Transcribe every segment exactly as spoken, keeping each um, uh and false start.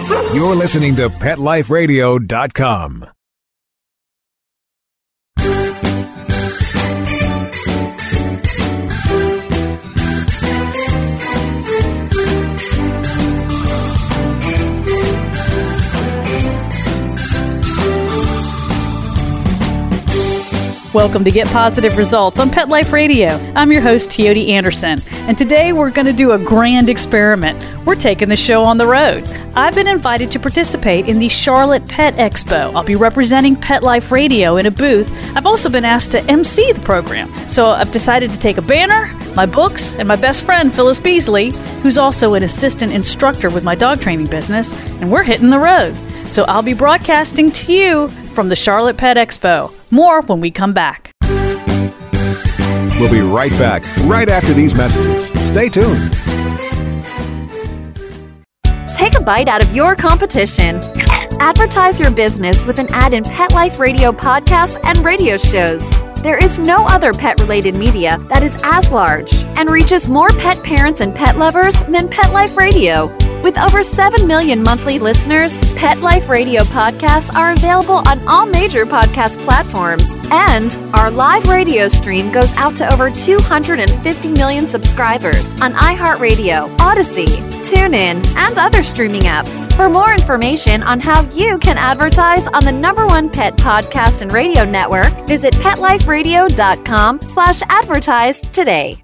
You're listening to Pet Life Radio dot com. Welcome to Get Positive Results on Pet Life Radio. I'm your host, Teody Anderson, and today we're going to do a grand experiment. We're taking the show on the road. I've been invited to participate in the Charlotte Pet Expo. I'll be representing Pet Life Radio in a booth. I've also been asked to emcee the program, so I've decided to take a banner, my books, and my best friend, Phyllis Beasley, who's also an assistant instructor with my dog training business, and we're hitting the road. So I'll be broadcasting to you from the Charlotte Pet Expo. More when we come back. We'll be right back, right after these messages. Stay tuned. Take a bite out of your competition. Advertise your business with an ad in Pet Life Radio podcasts and radio shows. There is no other pet-related media that is as large and reaches more pet parents and pet lovers than Pet Life Radio. With over seven million monthly listeners, Pet Life Radio podcasts are available on all major podcast platforms. And our live radio stream goes out to over two hundred fifty million subscribers on iHeartRadio, Odyssey, TuneIn, and other streaming apps. For more information on how you can advertise on the number one pet podcast and radio network, visit PetLifeRadio.com slash advertise today.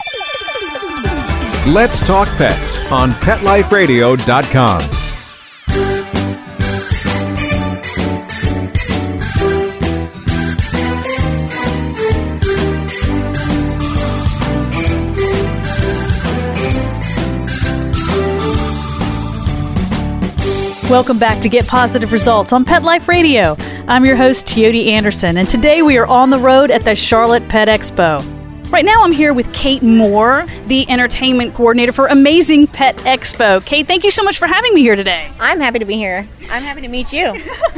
Let's talk pets on Pet Life Radio dot com. Welcome back to Get Positive Results on Pet Life Radio. I'm your host, Teody Anderson, and today we are on the road at the Charlotte Pet Expo. Right now I'm here with Kate Moore, the entertainment coordinator for Amazing Pet Expo. Kate, thank you so much for having me here today. I'm happy to be here. I'm happy to meet you.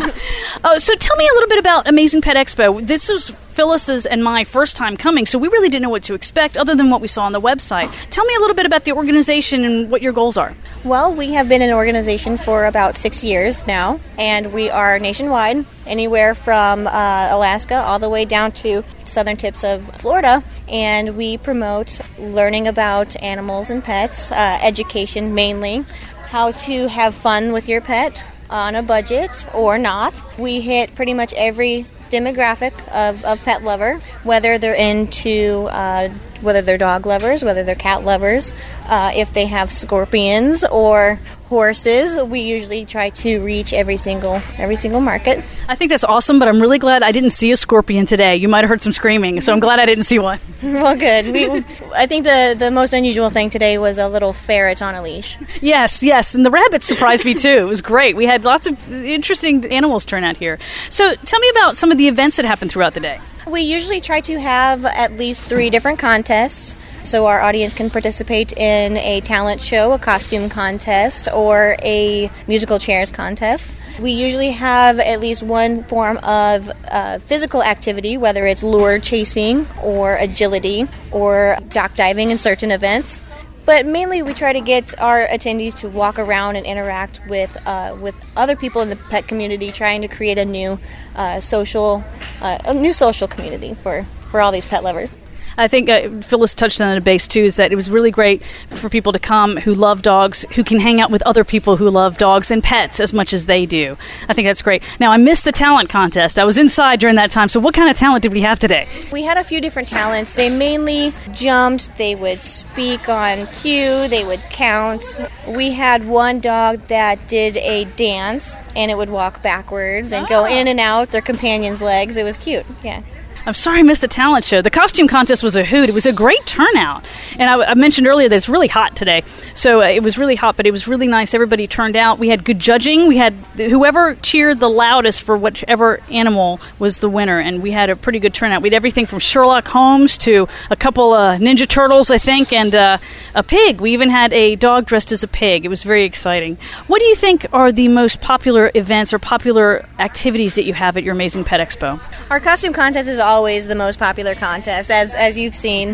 Oh, so tell me a little bit about Amazing Pet Expo. This was Phyllis's and my first time coming, so we really didn't know what to expect other than what we saw on the website. Tell me a little bit about the organization and what your goals are. Well, we have been an organization for about six years now, and we are nationwide, anywhere from uh, Alaska all the way down to southern tips of Florida, and we promote learning about animals and pets, uh, education mainly, how to have fun with your pet on a budget or not. We hit pretty much every demographic of, of pet lover, whether they're into uh, whether they're dog lovers, whether they're cat lovers, uh, if they have scorpions or horses. We usually try to reach every single every single market. I think that's awesome, but I'm really glad I didn't see a scorpion today. You might have heard some screaming, so I'm glad I didn't see one. Well, good. We, I think the, the most unusual thing today was a little ferret on a leash. Yes, yes, and the rabbits surprised me too. It was great. We had lots of interesting animals turn out here. So tell me about some of the events that happen throughout the day. We usually try to have at least three different contests, so our audience can participate in a talent show, a costume contest, or a musical chairs contest. We usually have at least one form of uh, physical activity, whether it's lure chasing or agility or dock diving in certain events. But mainly we try to get our attendees to walk around and interact with uh, with other people in the pet community, trying to create a new uh, social uh, a new social community for, for all these pet lovers. I think uh, Phyllis touched on it a base, too, is that it was really great for people to come who love dogs, who can hang out with other people who love dogs and pets as much as they do. I think that's great. Now, I missed the talent contest. I was inside during that time, so what kind of talent did we have today? We had a few different talents. They mainly jumped, they would speak on cue, they would count. We had one dog that did a dance, and it would walk backwards and oh. go in and out their companion's legs. It was cute, yeah. I'm sorry I missed the talent show. The costume contest was a hoot. It was a great turnout. And I, I mentioned earlier that it's really hot today. So uh, it was really hot, but it was really nice. Everybody turned out. We had good judging. We had whoever cheered the loudest for whichever animal was the winner. And we had a pretty good turnout. We had everything from Sherlock Holmes to a couple of uh, Ninja Turtles, I think, and uh, a pig. We even had a dog dressed as a pig. It was very exciting. What do you think are the most popular events or popular activities that you have at your Amazing Pet Expo? Our costume contest is always the most popular contest, as as you've seen.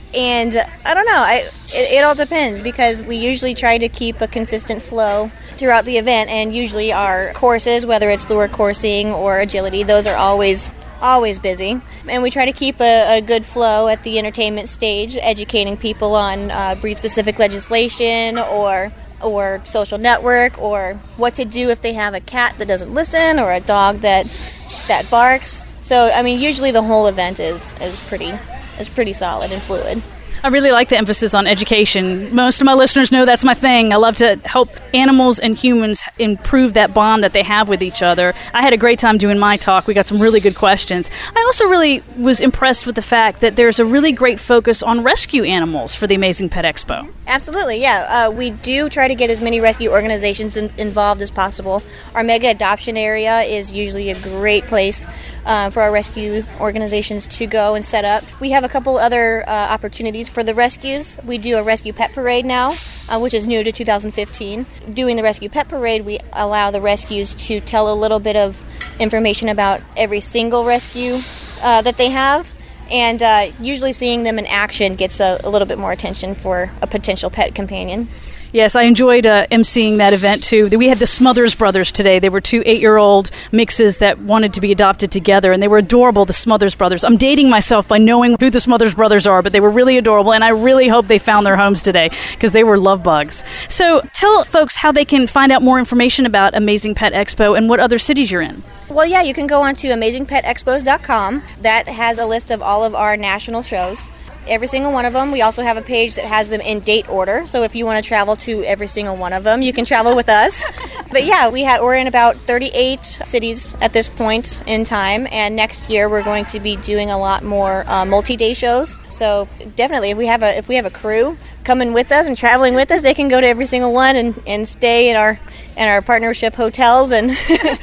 And I don't know, I, it, it all depends because we usually try to keep a consistent flow throughout the event, and usually our courses, whether it's lure coursing or agility, those are always always busy. And we try to keep a, a good flow at the entertainment stage, educating people on uh, breed-specific legislation or or social network, or what to do if they have a cat that doesn't listen or a dog that that barks. So, I mean, usually the whole event is, is pretty is pretty solid and fluid. I really like the emphasis on education. Most of my listeners know that's my thing. I love to help animals and humans improve that bond that they have with each other. I had a great time doing my talk. We got some really good questions. I also really was impressed with the fact that there's a really great focus on rescue animals for the Amazing Pet Expo. Absolutely, yeah. Uh, we do try to get as many rescue organizations in- involved as possible. Our mega adoption area is usually a great place Uh, for our rescue organizations to go and set up. We have a couple other uh, opportunities for the rescues. We do a rescue pet parade now, uh, which is new to two thousand fifteen. Doing the rescue pet parade, we allow the rescues to tell a little bit of information about every single rescue uh, that they have. And uh, usually seeing them in action gets a, a little bit more attention for a potential pet companion. Yes, I enjoyed uh, emceeing that event, too. We had the Smothers brothers today. They were two eight-year-old mixes that wanted to be adopted together, and they were adorable, the Smothers brothers. I'm dating myself by knowing who the Smothers brothers are, but they were really adorable, and I really hope they found their homes today, because they were love bugs. So tell folks how they can find out more information about Amazing Pet Expo and what other cities you're in. Well, yeah, you can go on to amazing pet expos dot com. That has a list of all of our national shows. Every single one of them. We also have a page that has them in date order. So if you want to travel to every single one of them, you can travel with us. But yeah, we ha- we're in about thirty-eight cities at this point in time. And next year we're going to be doing a lot more uh, multi-day shows. So definitely, if we have a if we have a crew coming with us and traveling with us, they can go to every single one and, and stay in our in our partnership hotels and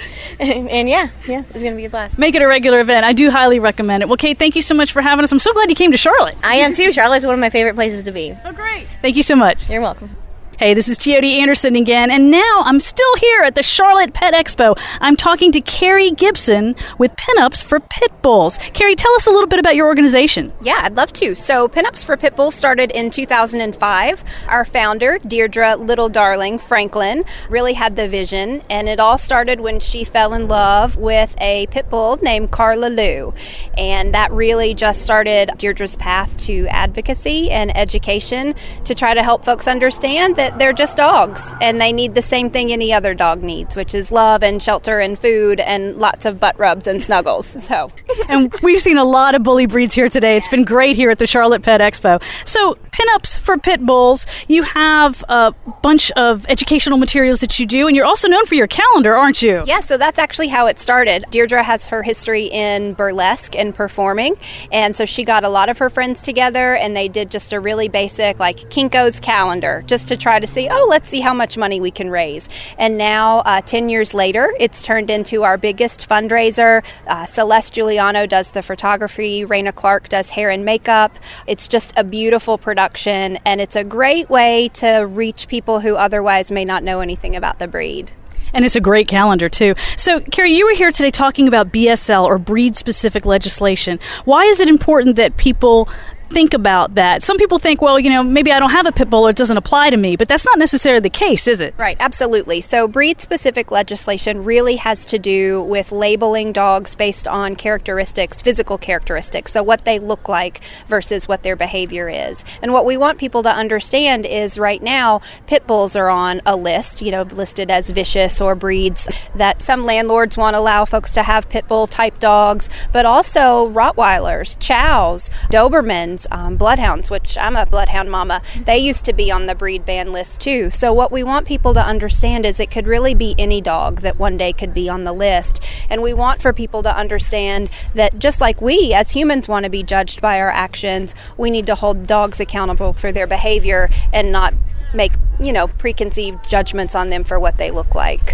and, and yeah, yeah, it's going to be a blast. Make it a regular event. I do highly recommend it. Well, Kate, thank you so much for having us. I'm so glad you came to Charlotte. I am too. Charlotte's one of my favorite places to be. Oh, great. Thank you so much. You're welcome. Hey, this is Teody Anderson again, and now I'm still here at the Charlotte Pet Expo. I'm talking to Carrie Gibson with Pinups for Pit Bulls. Carrie, tell us a little bit about your organization. Yeah, I'd love to. So Pinups for Pit Bulls started in two thousand five. Our founder, Deirdre Little Darling Franklin, really had the vision, and it all started when she fell in love with a pit bull named Carla Lou. And that really just started Deirdre's path to advocacy and education to try to help folks understand that they're just dogs, and they need the same thing any other dog needs, which is love and shelter and food and lots of butt rubs and snuggles. So, and we've seen a lot of bully breeds here today. It's been great here at the Charlotte Pet Expo. So, Pinups for Pit Bulls, you have a bunch of educational materials that you do, and you're also known for your calendar, aren't you? Yeah, so that's actually how it started. Deirdre has her history in burlesque and performing, and so she got a lot of her friends together, and they did just a really basic, like, Kinko's calendar, just to try to see, oh, let's see how much money we can raise. And now, uh, ten years later, it's turned into our biggest fundraiser. Uh, Celeste Giuliano does the photography. Raina Clark does hair and makeup. It's just a beautiful production, and it's a great way to reach people who otherwise may not know anything about the breed. And it's a great calendar, too. So, Carrie, you were here today talking about B S L, or breed-specific legislation. Why is it important that people think about that? Some people think, well, you know, maybe I don't have a pit bull or it doesn't apply to me, but that's not necessarily the case, is it? Right, absolutely. So breed-specific legislation really has to do with labeling dogs based on characteristics, physical characteristics, so what they look like versus what their behavior is. And what we want people to understand is right now, pit bulls are on a list, you know, listed as vicious or breeds that some landlords want to allow folks to have pit bull type dogs, but also Rottweilers, Chows, Dobermans, Um, bloodhounds, which I'm a bloodhound mama. They used to be on the breed ban list too. So what we want people to understand is it could really be any dog that one day could be on the list. And we want for people to understand that just like we as humans want to be judged by our actions, we need to hold dogs accountable for their behavior and not make, you know, preconceived judgments on them for what they look like.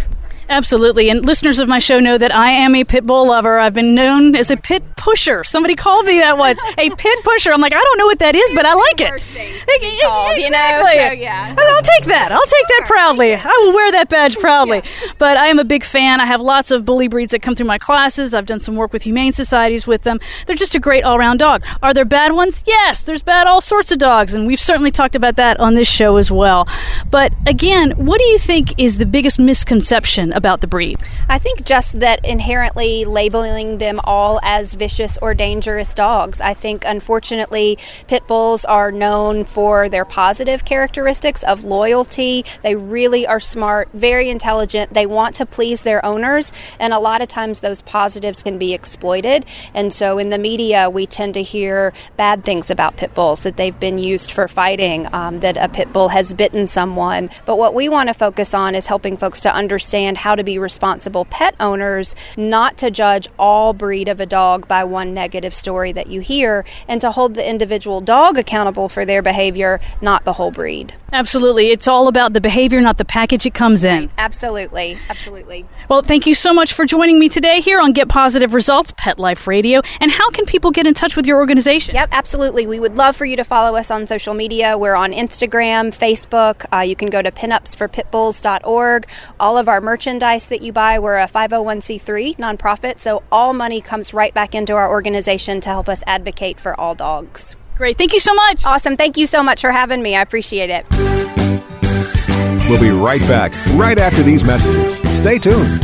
Absolutely. And listeners of my show know that I am a pit bull lover. I've been known as a pit pusher. Somebody called me that once. A pit pusher. I'm like, I don't know what that is, but I like it. Called, you know? So, yeah. I'll take that. I'll take that proudly. I will wear that badge proudly. Yeah. But I am a big fan. I have lots of bully breeds that come through my classes. I've done some work with humane societies with them. They're just a great all-around dog. Are there bad ones? Yes, there's bad all sorts of dogs, and we've certainly talked about that on this show as well. But again, what do you think is the biggest misconception about the breed? I think just that inherently labeling them all as vicious or dangerous dogs. I think, unfortunately, pit bulls are known for their positive characteristics of loyalty. They really are smart, very intelligent. They want to please their owners, and a lot of times those positives can be exploited. And so in the media, we tend to hear bad things about pit bulls, that they've been used for fighting, um, that a pit bull has bitten someone. But what we want to focus on is helping folks to understand how to be responsible pet owners, not to judge all breed of a dog by one negative story that you hear, and to hold the individual dog accountable for their behavior, not the whole breed. Absolutely. It's all about the behavior, not the package it comes in. Absolutely. Absolutely. Well, thank you so much for joining me today here on Get Positive Results, Pet Life Radio. And how can people get in touch with your organization? Yep, absolutely. We would love for you to follow us on social media. We're on Instagram, Facebook. Uh, you can go to pinups for pit bulls dot org. All of our merchandise that you buy, we're a five oh one c three nonprofit, so all money comes right back into our organization to help us advocate for all dogs. Great. Thank you so much. Awesome. Thank you so much for having me. I appreciate it. We'll be right back, right after these messages. Stay tuned.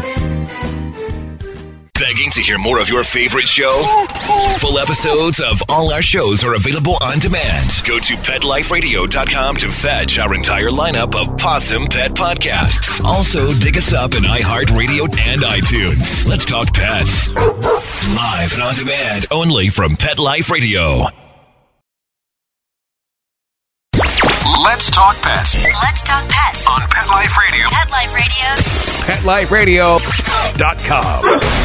Begging to hear more of your favorite show? Full episodes of all our shows are available on demand. Go to pet life radio dot com to fetch our entire lineup of Possum Pet podcasts. Also, dig us up in iHeartRadio and iTunes. Let's talk pets. Live and on demand only from Pet Life Radio. Let's talk pets. Let's talk pets On Pet Life Radio. Pet Life Radio. pet life radio dot com.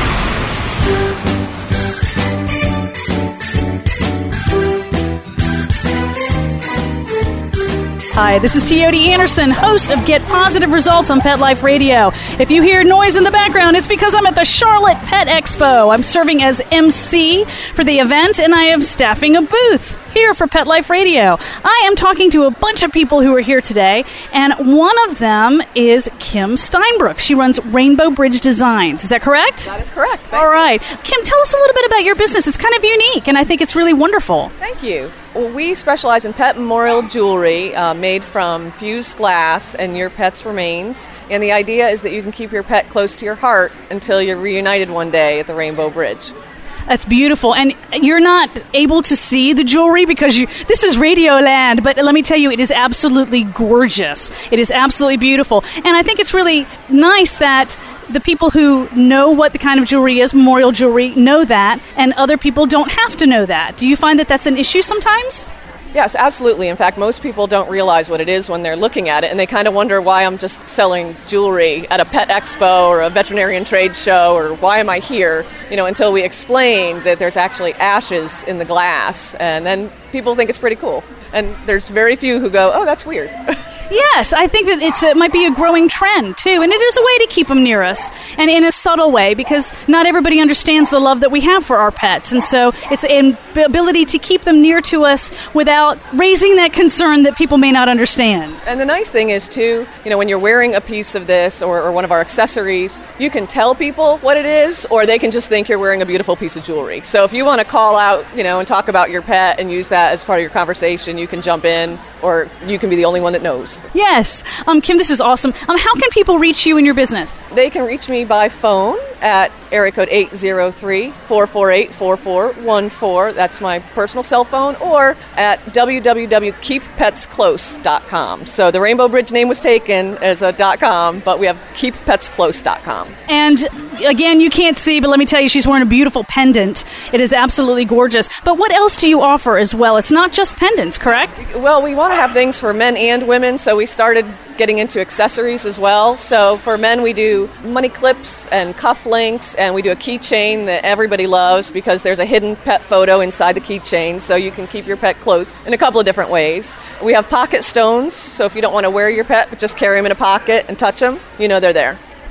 Hi, this is Teody Anderson, host of Get Positive Results on Pet Life Radio. If you hear noise in the background, it's because I'm at the Charlotte Pet Expo. I'm serving as M C for the event, and I am staffing a booth here for Pet Life Radio. I am talking to a bunch of people who are here today, and one of them is Kim Steinbrook. She runs Rainbow Bridge Designs. Is that correct? That is correct. Thank All right. Kim, tell us a little bit about your business. It's kind of unique, and I think it's really wonderful. Thank you. Well, we specialize in pet memorial jewelry uh, made from fused glass and your pet's remains. And the idea is that you can keep your pet close to your heart until you're reunited one day at the Rainbow Bridge. That's beautiful. And you're not able to see the jewelry because you, this is Radio Land, but let me tell you, it is absolutely gorgeous. It is absolutely beautiful. And I think it's really nice that the people who know what the kind of jewelry is, memorial jewelry, know that, and other people don't have to know that. Do you find that that's an issue sometimes? Yes, absolutely. In fact, most people don't realize what it is when they're looking at it, and they kind of wonder why I'm just selling jewelry at a pet expo or a veterinarian trade show, or why am I here, you know, until we explain that there's actually ashes in the glass, and then people think it's pretty cool. And there's very few who go, oh, that's weird. Yes, I think that it's, it might be a growing trend, too. And it is a way to keep them near us, and in a subtle way, because not everybody understands the love that we have for our pets. And so it's an ability to keep them near to us without raising that concern that people may not understand. And the nice thing is, too, you know, when you're wearing a piece of this or, or one of our accessories, you can tell people what it is, or they can just think you're wearing a beautiful piece of jewelry. So if you want to call out, you know, and talk about your pet and use that as part of your conversation, you can jump in, or you can be the only one that knows. Yes. Um, Kim, this is awesome. Um, how can people reach you in your business? They can reach me by phone at area code eight zero three, four four eight, four four one four. That's my personal cell phone. Or at w w w dot keep pets close dot com. So the Rainbow Bridge name was taken as a .com, but we have keep pets close dot com. And again, you can't see, but let me tell you, she's wearing a beautiful pendant. It is absolutely gorgeous. But what else do you offer as well? It's not just pendants, correct? Well, we want to have things for men and women, so we started getting into accessories as well. So for men, we do money clips and cuff links, and we do a keychain that everybody loves because there's a hidden pet photo inside the keychain, so you can keep your pet close in a couple of different ways. We have pocket stones, so if you don't want to wear your pet but just carry them in a pocket and touch them, you know they're there.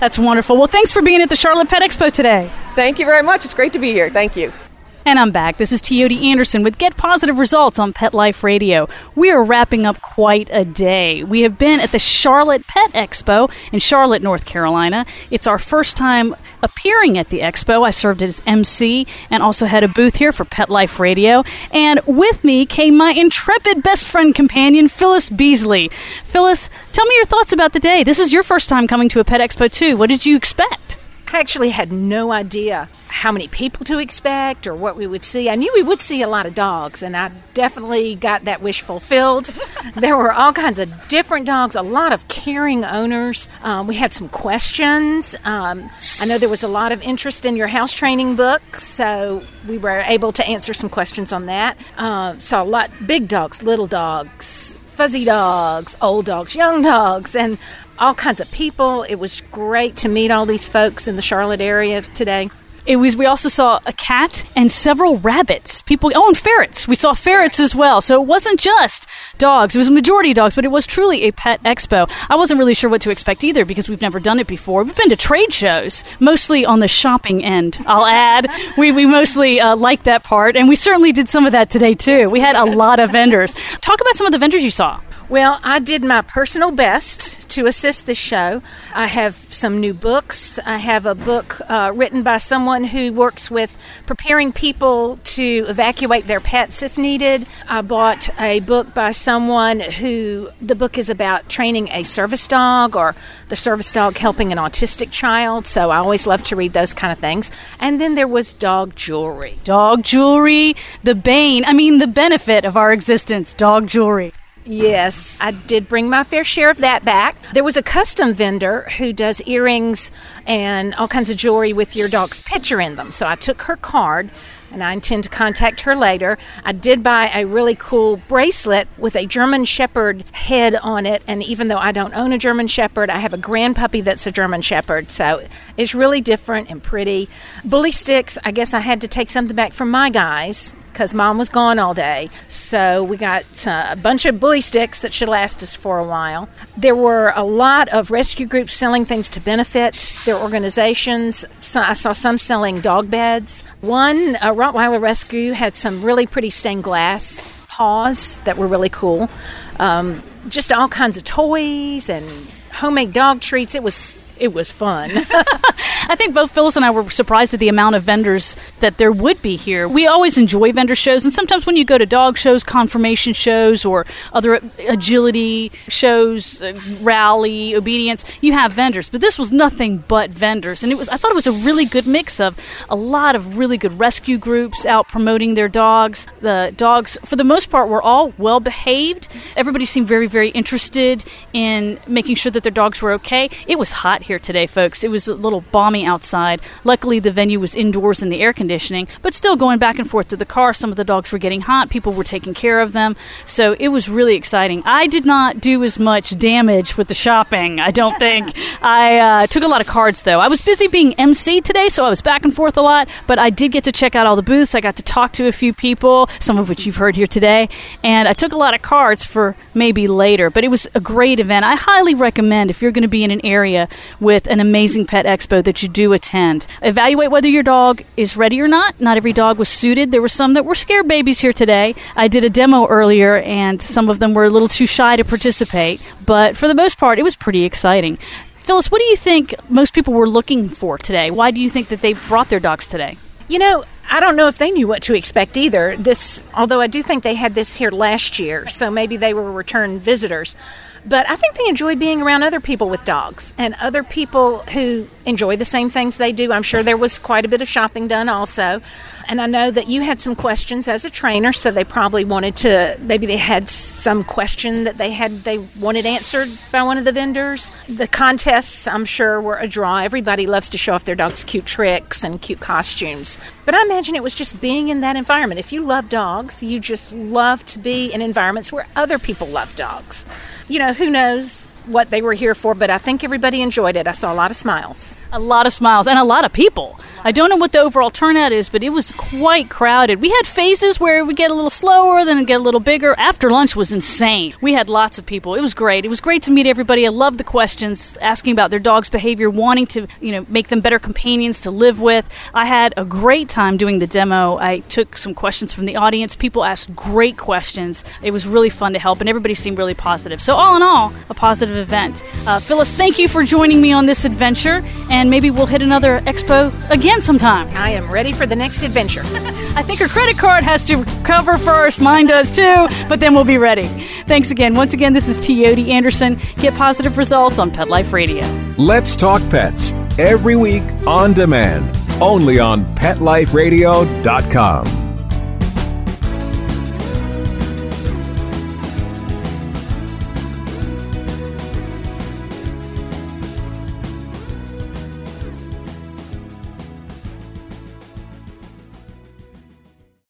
That's wonderful. Well, thanks for being at the Charlotte Pet Expo today. Thank you very much. It's great to be here. Thank you. And I'm back. This is Teody Anderson with Get Positive Results on Pet Life Radio. We are wrapping up quite a day. We have been at the Charlotte Pet Expo in Charlotte, North Carolina. It's our first time appearing at the expo. I served as M C and also had a booth here for Pet Life Radio. And with me came my intrepid best friend companion, Phyllis Beasley. Phyllis, tell me your thoughts about the day. This is your first time coming to a Pet Expo, too. What did you expect? I actually had no idea how many people to expect or what we would see. I knew we would see a lot of dogs, and I definitely got that wish fulfilled. There were all kinds of different dogs, a lot of caring owners. Um, we had some questions. Um, I know there was a lot of interest in your house training book, so we were able to answer some questions on that. Uh, saw a lot, big dogs, little dogs, fuzzy dogs, old dogs, young dogs, and all kinds of people. It was great to meet all these folks in the Charlotte area today. It was. We also saw a cat and several rabbits. People, oh, and ferrets. We saw ferrets as well. So it wasn't just dogs. It was a majority dogs, but it was truly a pet expo. I wasn't really sure what to expect either because we've never done it before. We've been to trade shows, mostly on the shopping end, I'll add. We we mostly uh, like that part, and we certainly did some of that today, too. We had a lot of vendors. Talk about some of the vendors you saw. Well, I did my personal best to assist the show. I have some new books. I have a book uh, written by someone who works with preparing people to evacuate their pets if needed. I bought a book by someone who, the book is about training a service dog or the service dog helping an autistic child. So I always love to read those kind of things. And then there was dog jewelry. Dog jewelry, the bane, I mean the benefit of our existence, dog jewelry. Yes, I did bring my fair share of that back. There was a custom vendor who does earrings and all kinds of jewelry with your dog's picture in them. So I took her card, and I intend to contact her later. I did buy a really cool bracelet with a German Shepherd head on it, and even though I don't own a German Shepherd, I have a grand puppy that's a German Shepherd, so it's really different and pretty. Bully sticks, I guess I had to take something back from my guys, because Mom was gone all day. So we got uh, a bunch of bully sticks that should last us for a while. There were a lot of rescue groups selling things to benefit their organizations. So I saw some selling dog beds. One, a Rottweiler Rescue, had some really pretty stained glass paws that were really cool. Um, just all kinds of toys and homemade dog treats. It was It was fun. I think both Phyllis and I were surprised at the amount of vendors that there would be here. We always enjoy vendor shows, and sometimes when you go to dog shows, conformation shows, or other agility shows, uh, rally, obedience, you have vendors. But this was nothing but vendors, and it was. I thought it was a really good mix of a lot of really good rescue groups out promoting their dogs. The dogs, for the most part, were all well-behaved. Everybody seemed very, very interested in making sure that their dogs were okay. It was hot here today, folks. It was a little balmy outside. Luckily, the venue was indoors in the air conditioning, but still going back and forth to the car. Some of the dogs were getting hot. People were taking care of them. So it was really exciting. I did not do as much damage with the shopping, I don't think. I uh, took a lot of cards, though. I was busy being M C today, so I was back and forth a lot, but I did get to check out all the booths. I got to talk to a few people, some of which you've heard here today, and I took a lot of cards for maybe later, but it was a great event. I highly recommend, if you're going to be in an area with an amazing pet expo, that you do attend. Evaluate whether your dog is ready or not. Not every dog was suited. There were some that were scared babies here today. I did a demo earlier, and some of them were a little too shy to participate, but for the most part, it was pretty exciting. Phyllis, what do you think most people were looking for today? Why do you think that they brought their dogs today? You know, I don't know if they knew what to expect either. This, although I do think they had this here last year, so maybe they were return visitors. But I think they enjoy being around other people with dogs and other people who enjoy the same things they do. I'm sure there was quite a bit of shopping done also. And I know that you had some questions as a trainer, so they probably wanted to, maybe they had some question that they had they wanted answered by one of the vendors. The contests, I'm sure, were a draw. Everybody loves to show off their dog's cute tricks and cute costumes. But I imagine it was just being in that environment. If you love dogs, you just love to be in environments where other people love dogs. You know, who knows? what they were here for, but I think everybody enjoyed it. I saw a lot of smiles. A lot of smiles and a lot of people. I don't know what the overall turnout is, but it was quite crowded. We had phases where it would get a little slower, then it'd get a little bigger. After lunch was insane. We had lots of people. It was great. It was great to meet everybody. I loved the questions, asking about their dog's behavior, wanting to, you know, make them better companions to live with. I had a great time doing the demo. I took some questions from the audience. People asked great questions. It was really fun to help, and everybody seemed really positive. So all in all, a positive event. Uh, Phyllis, thank you for joining me on this adventure, and maybe we'll hit another expo again sometime. I am ready for the next adventure. I think her credit card has to recover first. Mine does too, but then we'll be ready. Thanks again. Once again, this is Teody Anderson. Get positive results on Pet Life Radio. Let's Talk Pets, every week on demand, only on pet life radio dot com.